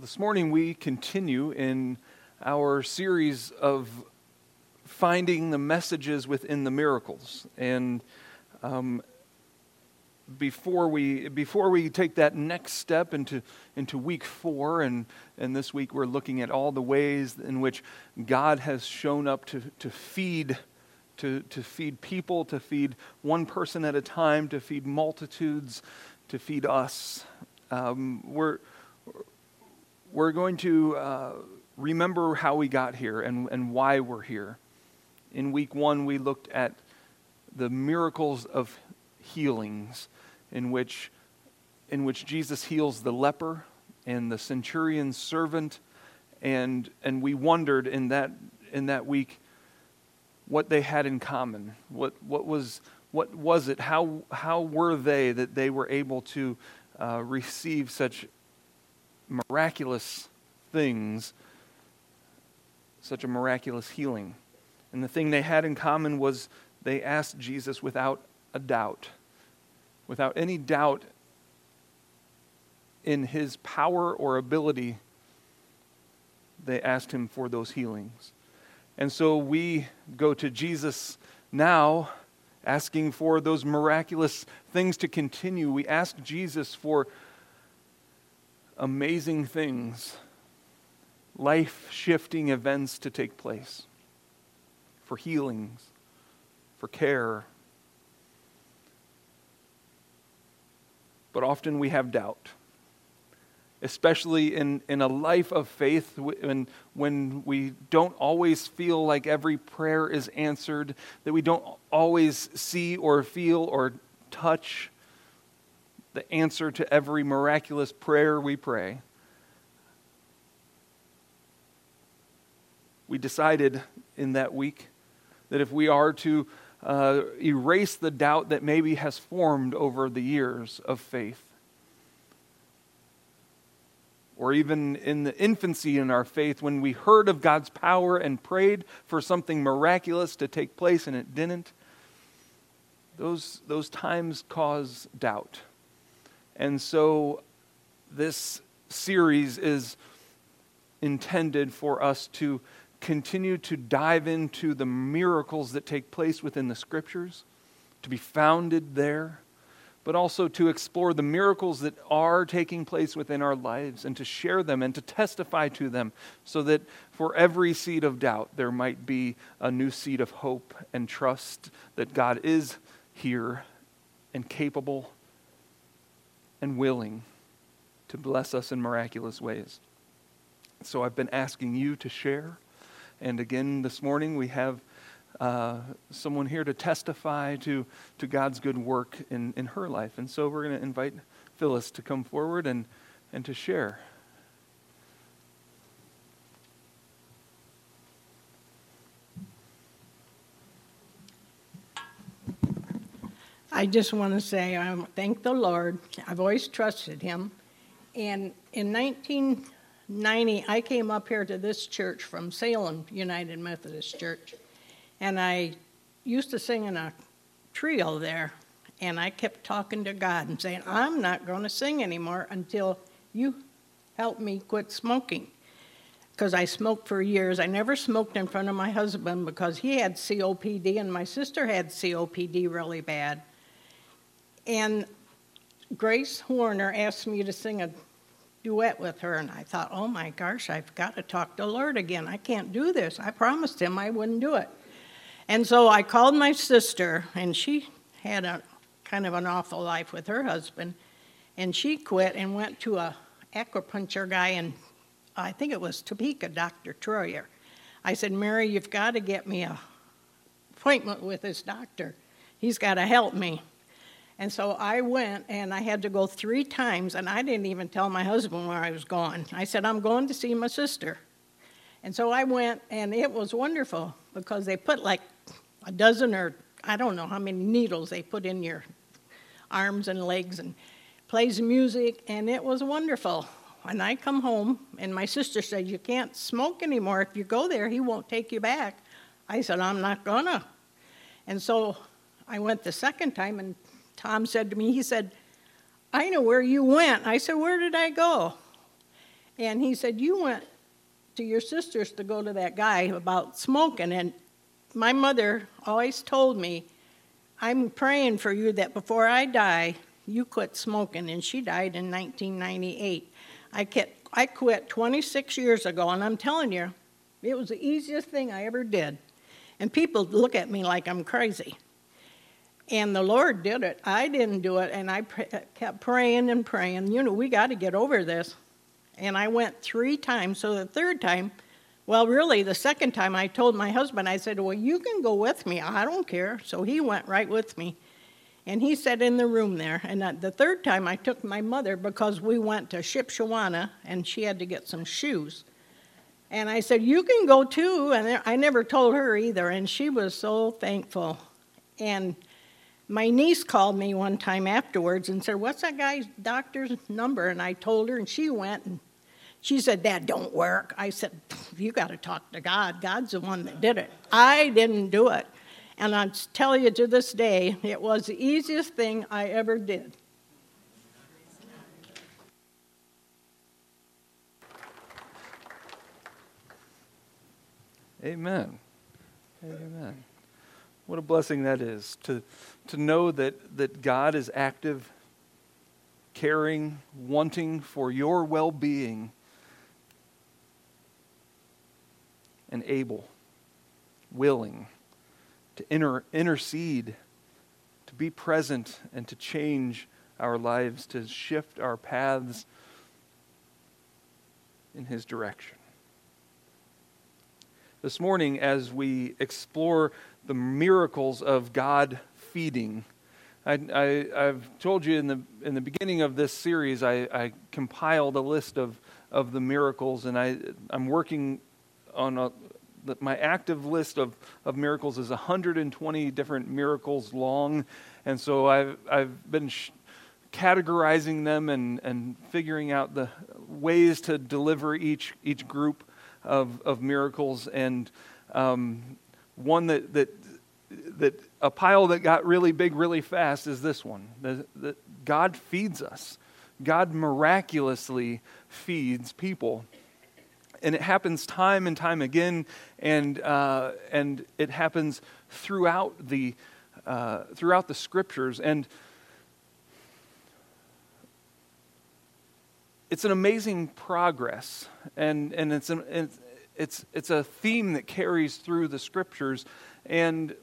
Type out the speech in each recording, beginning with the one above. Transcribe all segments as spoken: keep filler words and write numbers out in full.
This morning we continue in our series of finding the messages within the miracles. And um, before we before we take that next step into into week four, and, and this week we're looking at all the ways in which God has shown up to, to feed to, to feed people, to feed one person at a time, to feed multitudes, to feed us. Um, we're We're going to uh, remember how we got here and, and why we're here. In week one, we looked at the miracles of healings in which, in which Jesus heals the leper and the centurion's servant, and and we wondered in that in that week what they had in common. What what was what was it? How how were they that they were able to uh, receive such miraculous things, such a miraculous healing? And the thing they had in common was they asked Jesus without a doubt, without any doubt in his power or ability. They asked him for those healings. And so we go to Jesus now, asking for those miraculous things to continue. We ask Jesus for amazing things, life-shifting events to take place, for healings, for care. But often we have doubt, especially in, in a life of faith, when, when we don't always feel like every prayer is answered, that we don't always see or feel or touch the answer to every miraculous prayer we pray. We decided in that week that if we are to uh, erase the doubt that maybe has formed over the years of faith, or even in the infancy in our faith, when we heard of God's power and prayed for something miraculous to take place and it didn't, those, those times cause doubt. And so this series is intended for us to continue to dive into the miracles that take place within the Scriptures, to be founded there, but also to explore the miracles that are taking place within our lives and to share them and to testify to them, so that for every seed of doubt there might be a new seed of hope and trust that God is here and capable and willing to bless us in miraculous ways. So I've been asking you to share. And again, this morning we have uh, someone here to testify to, to God's good work in, in her life. And so we're going to invite Phyllis to come forward and, and to share. I just want to say I thank the Lord. I've always trusted Him. And in nineteen ninety, I came up here to this church from Salem United Methodist Church. And I used to sing in a trio there. And I kept talking to God and saying, I'm not going to sing anymore until you help me quit smoking. Because I smoked for years. I never smoked in front of my husband because he had C O P D and my sister had C O P D really bad. And Grace Warner asked me to sing a duet with her, and I thought, oh my gosh, I've got to talk to the Lord again. I can't do this. I promised Him I wouldn't do it. And so I called my sister, and she had a kind of an awful life with her husband, and she quit and went to a acupuncture guy in, I think it was Topeka, Doctor Troyer. I said, Mary, you've got to get me an appointment with this doctor. He's got to help me. And so I went, and I had to go three times, and I didn't even tell my husband where I was going. I said, I'm going to see my sister. And so I went, and it was wonderful because they put like a dozen or I don't know how many needles they put in your arms and legs and plays music, and it was wonderful. And I come home, and my sister said, you can't smoke anymore. If you go there, he won't take you back. I said, I'm not gonna. And so I went the second time, and Tom said to me, he said, I know where you went. I said, where did I go? And he said, you went to your sister's to go to that guy about smoking. And my mother always told me, I'm praying for you that before I die, you quit smoking. And she died in nineteen ninety-eight. I quit, I quit twenty-six years ago, and I'm telling you, it was the easiest thing I ever did. And people look at me like I'm crazy. And the Lord did it. I didn't do it, and I pr- kept praying and praying. You know, we got to get over this. And I went three times. So the third time, well, really, the second time I told my husband, I said, well, you can go with me. I don't care. So he went right with me. And he sat in the room there. And the third time I took my mother because we went to Shipshewana, and she had to get some shoes. And I said, you can go too. And I never told her either. And she was so thankful. And my niece called me one time afterwards and said, what's that guy's doctor's number? And I told her, and she went, and she said, that don't work. I said, you got to talk to God. God's the one that did it. I didn't do it. And I tell you to this day, it was the easiest thing I ever did. Amen. Amen. What a blessing that is, to to know that, that God is active, caring, wanting for your well-being, and able, willing to inter, intercede, to be present, and to change our lives, to shift our paths in His direction. This morning, as we explore the miracles of God feeding, I, I, I've told you in the in the beginning of this series, I, I compiled a list of, of the miracles, and I I'm working on a, the, my active list of, of miracles is one hundred twenty different miracles long, and so I've I've been sh- categorizing them and, and figuring out the ways to deliver each each group of of miracles, and um, one that that that a pile that got really big really fast is this one. That God feeds us. God miraculously feeds people, and it happens time and time again, and uh, and it happens throughout the uh, throughout the scriptures, and it's an amazing progress, and and it's an, it's it's it's a theme that carries through the scriptures. And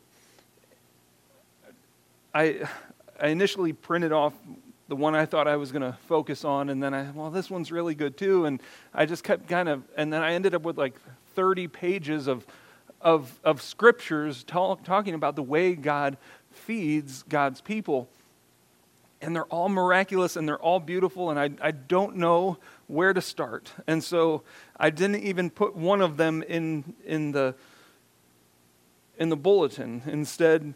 I I initially printed off the one I thought I was going to focus on, and then I well this one's really good too, and I just kept kind of, and then I ended up with like thirty pages of of of scriptures talk, talking about the way God feeds God's people. And they're all miraculous, and they're all beautiful, and I, I don't know where to start. And so I didn't even put one of them in in the in the bulletin. Instead,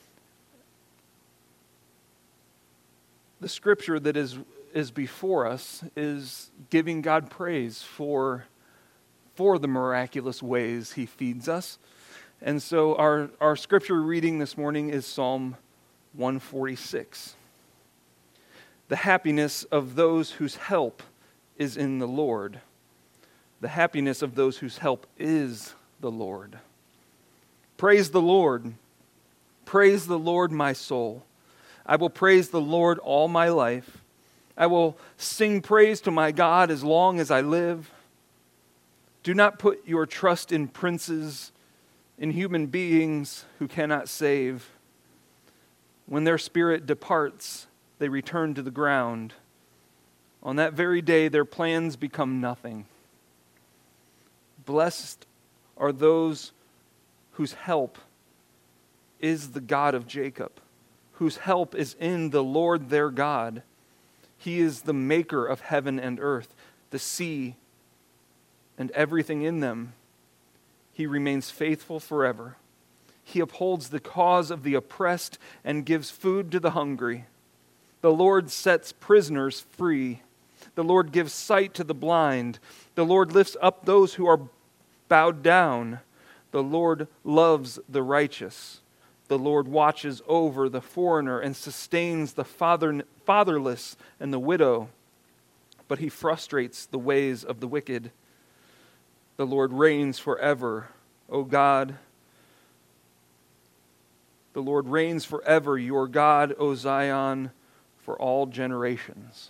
the scripture that is is before us is giving God praise for for the miraculous ways He feeds us. And so our, our scripture reading this morning is Psalm one forty-six. The happiness of those whose help is in the Lord. The happiness of those whose help is the Lord. Praise the Lord. Praise the Lord, my soul. I will praise the Lord all my life. I will sing praise to my God as long as I live. Do not put your trust in princes, in human beings who cannot save. When their spirit departs, they return to the ground. On that very day, their plans become nothing. Blessed are those whose help is the God of Jacob, whose help is in the Lord their God. He is the maker of heaven and earth, the sea, and everything in them. He remains faithful forever. He upholds the cause of the oppressed and gives food to the hungry. The Lord sets prisoners free. The Lord gives sight to the blind. The Lord lifts up those who are bowed down. The Lord loves the righteous. The Lord watches over the foreigner and sustains the father, fatherless and the widow. but he frustrates the ways of the wicked. The Lord reigns forever, O God. The Lord reigns forever, your God, O Zion, for all generations.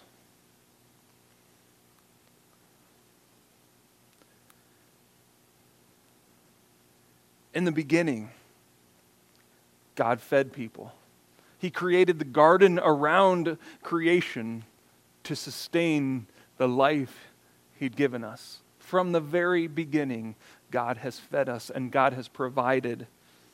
In the beginning, God fed people. He created the garden around creation to sustain the life He'd given us. From the very beginning, God has fed us and God has provided.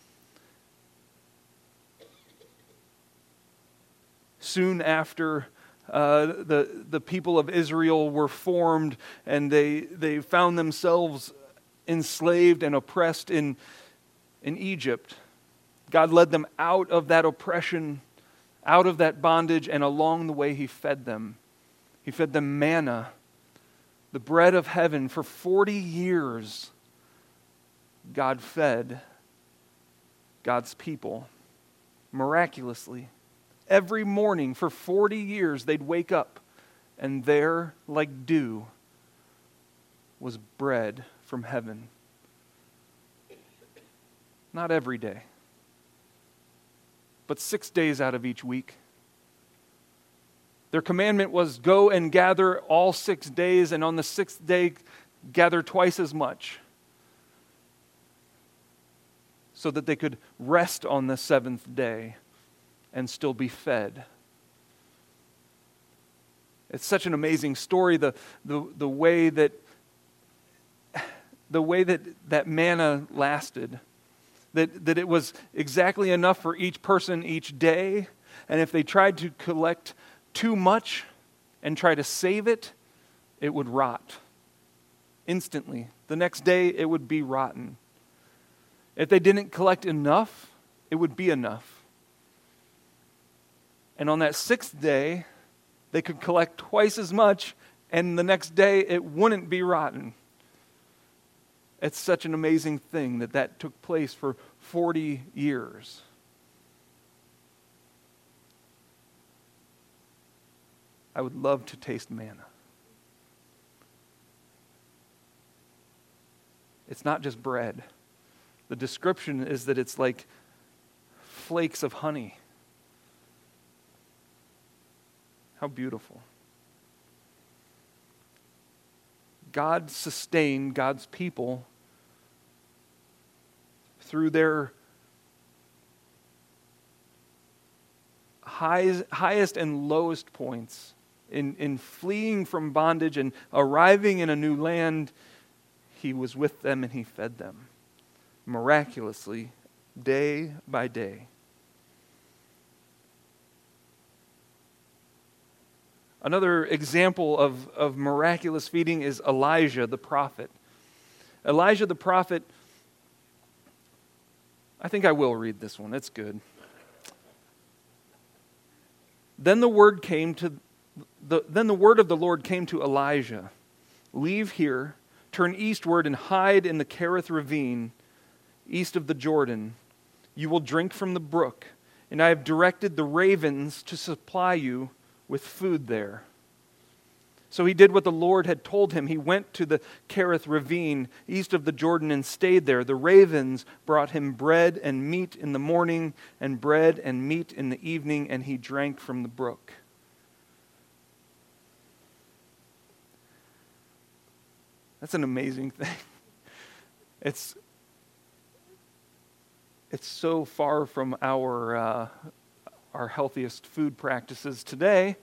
Soon after uh, the, the people of Israel were formed and they, they found themselves enslaved and oppressed in, in Egypt, God led them out of that oppression, out of that bondage, and along the way He fed them. He fed them manna, the bread of heaven. For forty years, God fed God's people miraculously. Every morning for forty years, they'd wake up, and there, like dew, was bread from heaven. Not every day, but six days out of each week. Their commandment was go and gather all six days, and on the sixth day, gather twice as much, so that they could rest on the seventh day and still be fed. It's such an amazing story, the, the, the way that the way that, that manna lasted. That, that it was exactly enough for each person each day. And if they tried to collect too much and try to save it, it would rot instantly. The next day, it would be rotten. If they didn't collect enough, it would be enough. And on that sixth day, they could collect twice as much, and the next day, it wouldn't be rotten. It's such an amazing thing that that took place for forty years. I would love to taste manna. It's not just bread. The description is that it's like flakes of honey. How beautiful. God sustained God's people through their highest, highest and lowest points in, in fleeing from bondage and arriving in a new land. He was with them and He fed them miraculously, day by day. Another example of, of miraculous feeding is Elijah the prophet. Elijah the prophet, I think I will read this one. It's good. Then the word came to the then the word of the Lord came to Elijah. Leave here, turn eastward and hide in the Kerith ravine, east of the Jordan. You will drink from the brook, and I have directed the ravens to supply you with food there. So he did what the Lord had told him. He went to the Kerith ravine east of the Jordan and stayed there. The ravens brought him bread and meat in the morning and bread and meat in the evening, and he drank from the brook. That's an amazing thing. It's, it's so far from our, uh, our healthiest food practices today.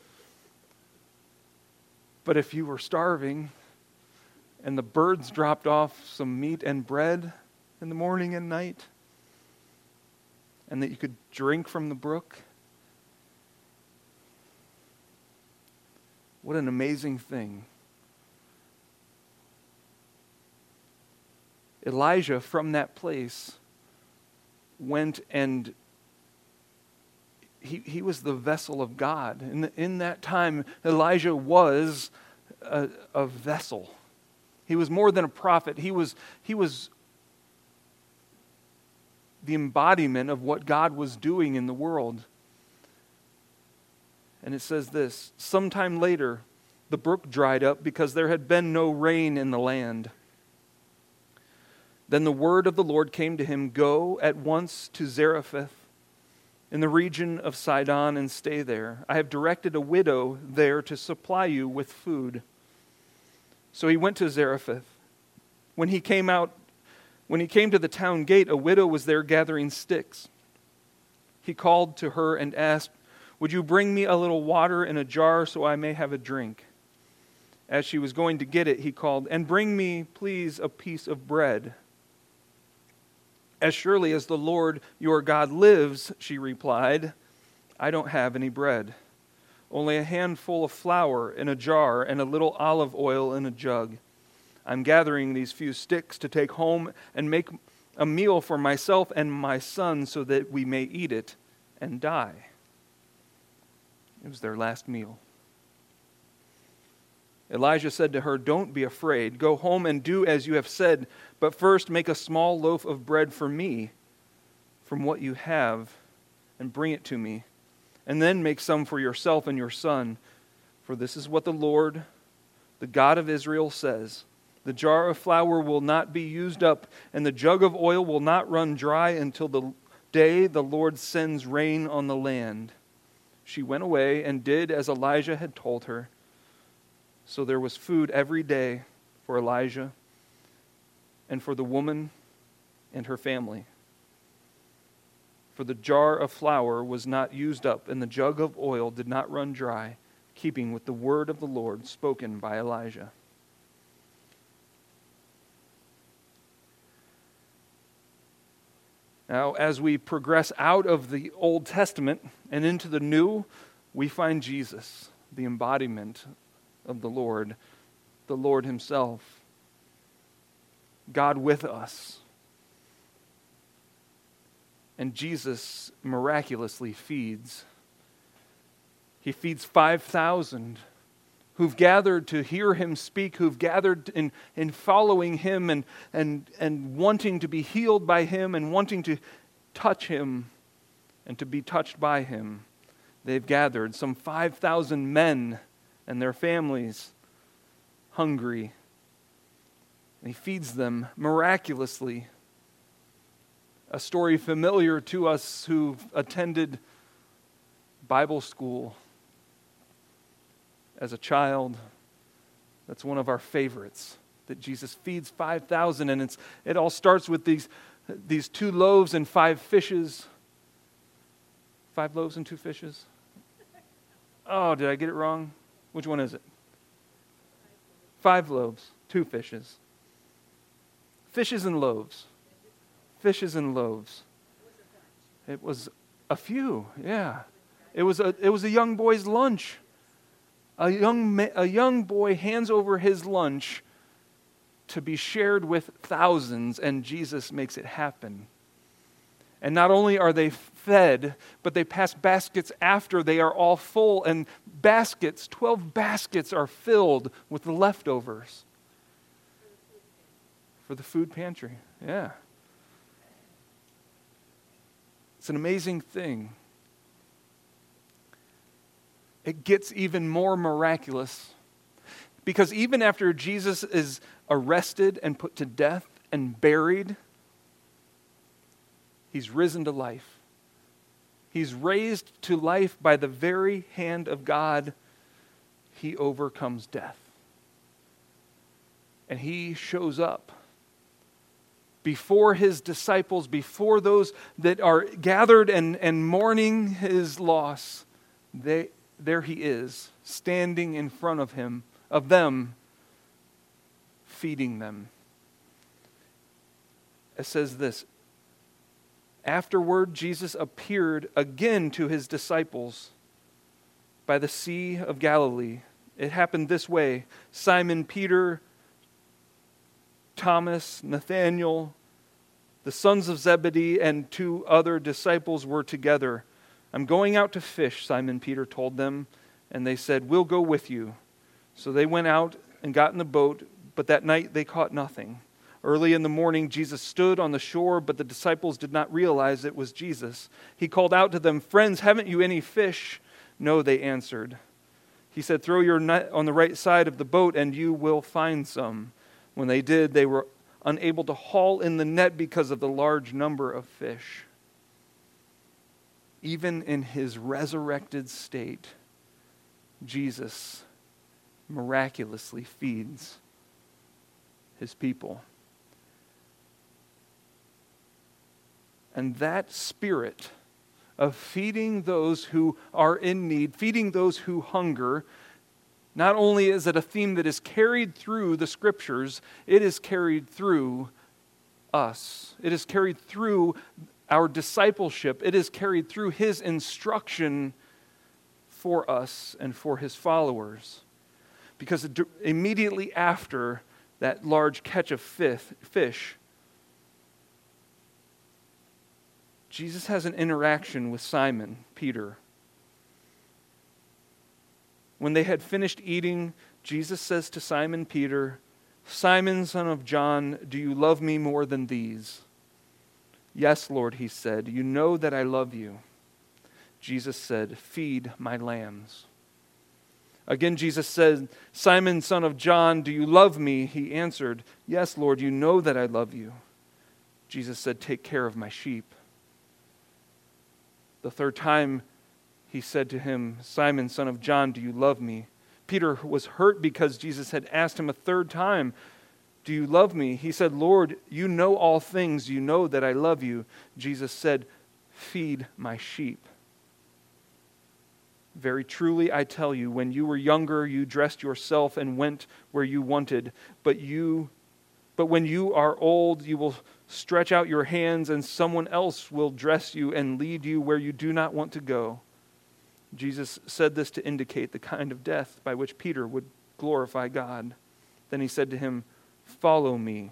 But if you were starving and the birds dropped off some meat and bread in the morning and night, and that you could drink from the brook, what an amazing thing. Elijah, from that place, went and He, he was the vessel of God. In, the, in that time, Elijah was a, a vessel. He was more than a prophet. He was, he was the embodiment of what God was doing in the world. And it says this, sometime later, the brook dried up because there had been no rain in the land. Then the word of the Lord came to him, "Go at once to Zarephath in the region of Sidon and stay there. I have directed a widow there to supply you with food." So he went to Zarephath. When he came out, when he came to the town gate, a widow was there gathering sticks. He called to her and asked, "Would you bring me a little water in a jar so I may have a drink?" As she was going to get it, he called, "And bring me, please, a piece of bread." "As surely as the Lord your God lives," she replied, "I don't have any bread, only a handful of flour in a jar and a little olive oil in a jug. I'm gathering these few sticks to take home and make a meal for myself and my son so that we may eat it and die." It was their last meal. Elijah said to her, "Don't be afraid. Go home and do as you have said, but first make a small loaf of bread for me from what you have and bring it to me. And then make some for yourself and your son. For this is what the Lord, the God of Israel, says. The jar of flour will not be used up, and the jug of oil will not run dry until the day the Lord sends rain on the land." She went away and did as Elijah had told her. So there was food every day for Elijah and for the woman and her family. For the jar of flour was not used up, and the jug of oil did not run dry, keeping with the word of the Lord spoken by Elijah. Now, as we progress out of the Old Testament and into the New, we find Jesus, the embodiment of the Lord, the Lord himself, God with us. And Jesus miraculously feeds. He feeds five thousand who've gathered to hear him speak, who've gathered in, in following him and, and, and wanting to be healed by him and wanting to touch him and to be touched by him. They've gathered, some five thousand men and their families, hungry. And he feeds them miraculously. A story familiar to us who've attended Bible school as a child. That's one of our favorites, that Jesus feeds five thousand, and it's it all starts with these, these two loaves and five fishes. Five loaves and two fishes? Oh, did I get it wrong? Which one is it? Five loaves, two fishes. Fishes and loaves. Fishes and loaves. It was a few, yeah. It was a it was a young boy's lunch. A young ma- a young boy hands over his lunch to be shared with thousands, and Jesus makes it happen. And not only are they fed, but they pass baskets after they are all full, and baskets, twelve baskets are filled with the leftovers for the food pantry. Yeah. It's an amazing thing. It gets even more miraculous because even after Jesus is arrested and put to death and buried, he's risen to life. He's raised to life by the very hand of God. He overcomes death. And he shows up before his disciples, before those that are gathered and, and mourning his loss. They, there he is, standing in front of him, of them, feeding them. It says this, afterward, Jesus appeared again to his disciples by the Sea of Galilee. It happened this way. Simon Peter, Thomas, Nathanael, the sons of Zebedee, and two other disciples were together. I'm going out to fish, Simon Peter told them, and they said, we'll go with you. So they went out and got in the boat, but that night they caught nothing. Early in the morning, Jesus stood on the shore, but the disciples did not realize it was Jesus. He called out to them, friends, haven't you any fish? No, they answered. He said, throw your net on the right side of the boat and you will find some. When they did, they were unable to haul in the net because of the large number of fish. Even in his resurrected state, Jesus miraculously feeds his people. And that spirit of feeding those who are in need, feeding those who hunger, not only is it a theme that is carried through the Scriptures, it is carried through us. It is carried through our discipleship. It is carried through His instruction for us and for His followers. Because immediately after that large catch of fish, Jesus has an interaction with Simon Peter. When they had finished eating, Jesus says to Simon Peter, "Simon, son of John, do you love me more than these?" "Yes, Lord," he said, "you know that I love you." Jesus said, "Feed my lambs." Again, Jesus said, "Simon, son of John, do you love me?" He answered, "Yes, Lord, you know that I love you." Jesus said, "Take care of my sheep." The third time he said to him, "Simon, son of John, do you love me?" Peter was hurt because Jesus had asked him a third time, "Do you love me?" He said, "Lord, you know all things. You know that I love you." Jesus said, "Feed my sheep. Very truly, I tell you, when you were younger, you dressed yourself and went where you wanted. But you, but when you are old, you will stretch out your hands, and someone else will dress you and lead you where you do not want to go." Jesus said this to indicate the kind of death by which Peter would glorify God. Then he said to him, "Follow me."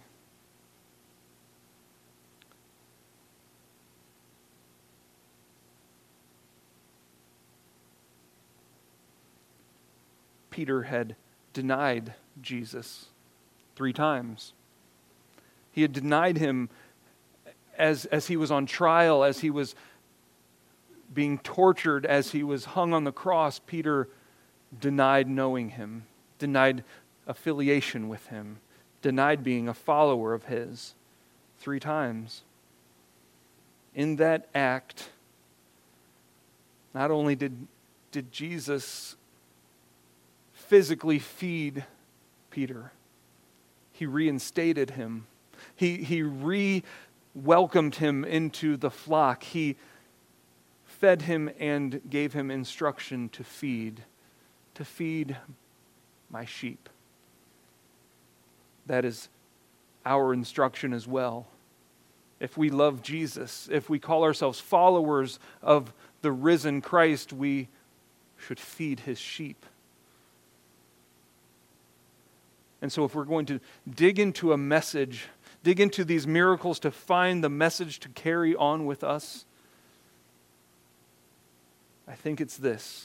Peter had denied Jesus three times. He had denied him as, as he was on trial, as he was being tortured, as he was hung on the cross. Peter denied knowing him, denied affiliation with him, denied being a follower of his three times. In that act, not only did, did Jesus physically feed Peter, he reinstated him. He, he re-welcomed him into the flock. He fed him and gave him instruction to feed, to feed my sheep. That is our instruction as well. If we love Jesus, if we call ourselves followers of the risen Christ, we should feed his sheep. And so if we're going to dig into a message, dig into these miracles to find the message to carry on with us, I think it's this.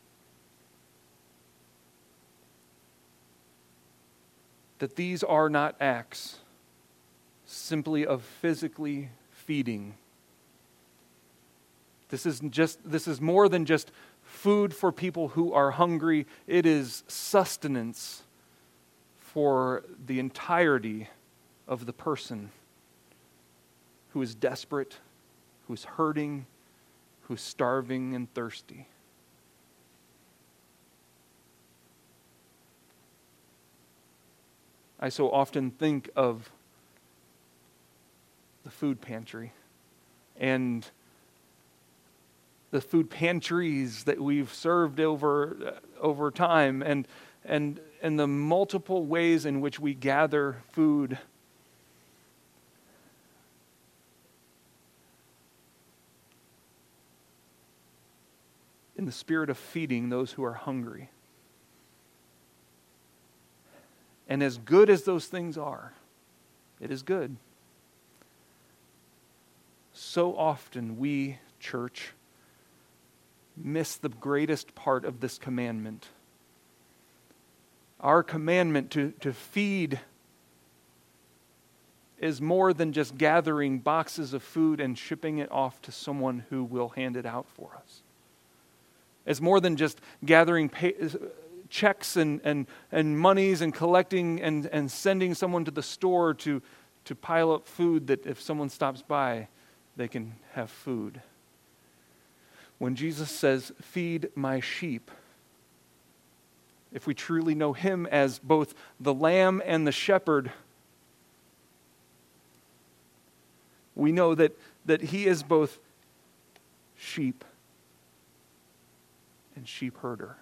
That these are not acts simply of physically feeding. This is just this is more than just food for people who are hungry. It is sustenance for the entirety of the person who is desperate, who is hurting, who's starving and thirsty. I so often think of the food pantry and the food pantries that we've served over over time, and and and the multiple ways in which we gather food. In the spirit of feeding those who are hungry. And as good as those things are, it is good. So often we, church, miss the greatest part of this commandment. Our commandment to, to feed is more than just gathering boxes of food and shipping it off to someone who will hand it out for us. It's more than just gathering pay, checks and, and, and monies and collecting and, and sending someone to the store to, to pile up food that if someone stops by, they can have food. When Jesus says, feed my sheep, if we truly know him as both the lamb and the shepherd, we know that, that he is both sheep and sheep herder.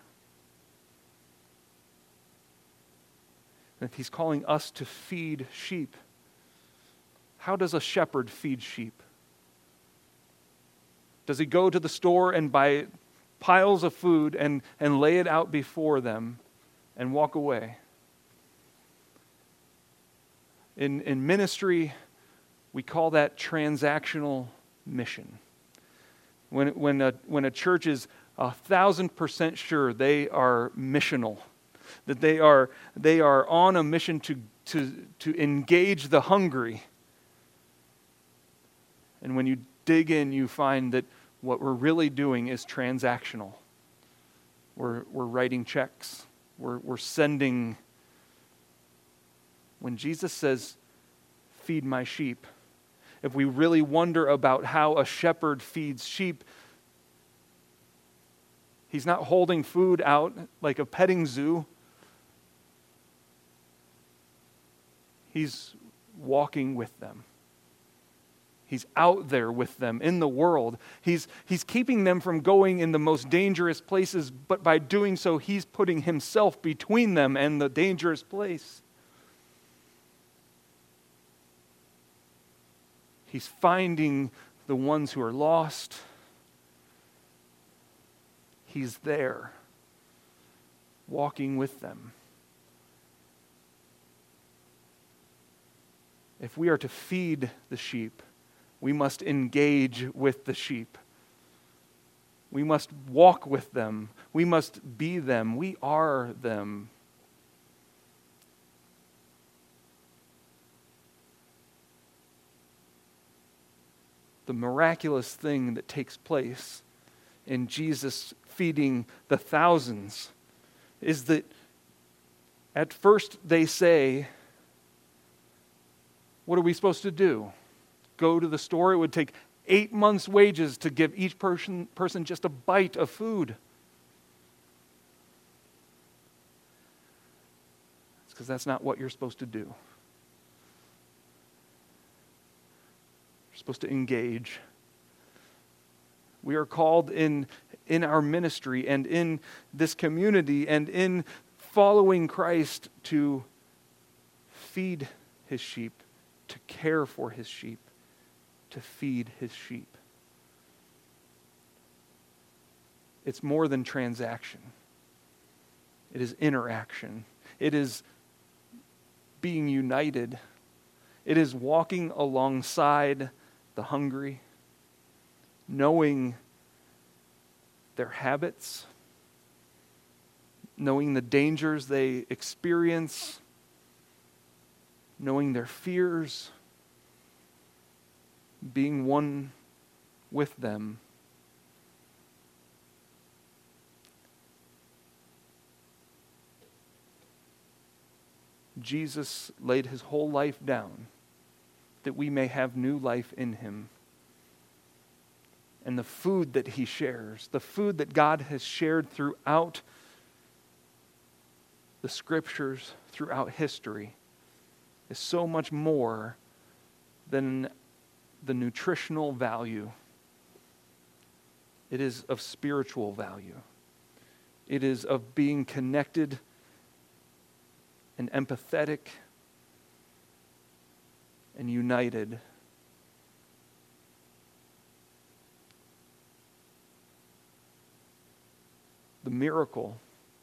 And if he's calling us to feed sheep, how does a shepherd feed sheep? Does he go to the store and buy piles of food and, and lay it out before them and walk away? In, in ministry, we call that transactional mission. When, when, a, when a church is a thousand percent sure they are missional, that they are, they are on a mission to, to, to engage the hungry. And when you dig in, you find that what we're really doing is transactional. We're, we're writing checks. We're, we're sending. When Jesus says, feed my sheep, if we really wonder about how a shepherd feeds sheep, he's not holding food out like a petting zoo. He's walking with them. He's out there with them in the world. He's, he's keeping them from going in the most dangerous places, but by doing so, he's putting himself between them and the dangerous place. He's finding the ones who are lost. He's there, walking with them. If we are to feed the sheep, we must engage with the sheep. We must walk with them. We must be them. We are them. The miraculous thing that takes place in Jesus feeding the thousands is that at first they say, what are we supposed to do? Go to the store? It would take eight months' wages to give each person, person just a bite of food. It's because that's not what you're supposed to do. You're supposed to engage. We are called in, in our ministry and in this community and in following Christ to feed his sheep, to care for his sheep, to feed his sheep. It's more than transaction. It is interaction. It is being united. It is walking alongside the hungry, knowing their habits, knowing the dangers they experience, knowing their fears, being one with them. Jesus laid his whole life down that we may have new life in him. And the food that he shares, the food that God has shared throughout the scriptures, throughout history, is so much more than the nutritional value. It is of spiritual value. It is of being connected and empathetic and united. The miracle,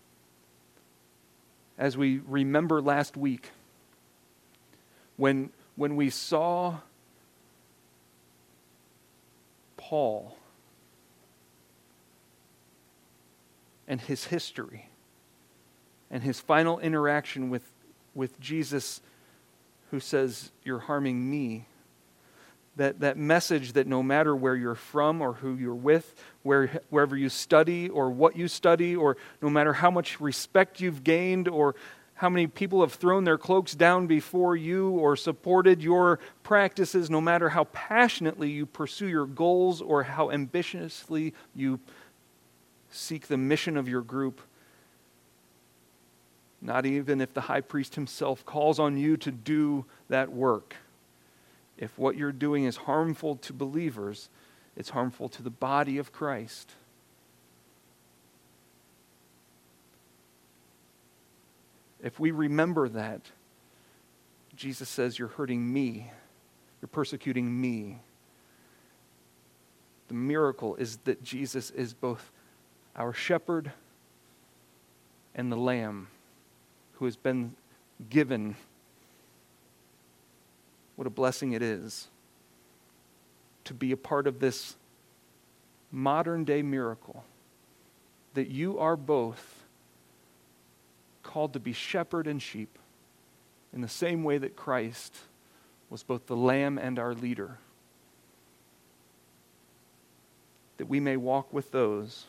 as we remember last week, when, when we saw Paul and his history and his final interaction with, with Jesus, who says, "You're harming me." That, that message that no matter where you're from or who you're with, where, wherever you study or what you study, or no matter how much respect you've gained or how many people have thrown their cloaks down before you or supported your practices, no matter how passionately you pursue your goals or how ambitiously you seek the mission of your group, not even if the high priest himself calls on you to do that work, if what you're doing is harmful to believers, it's harmful to the body of Christ. If we remember that, Jesus says, you're hurting me. You're persecuting me. The miracle is that Jesus is both our shepherd and the lamb who has been given. What a blessing it is to be a part of this modern day miracle, that you are both called to be shepherd and sheep in the same way that Christ was both the lamb and our leader, that we may walk with those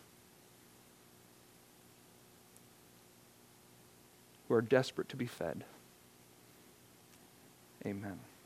who are desperate to be fed. Amen.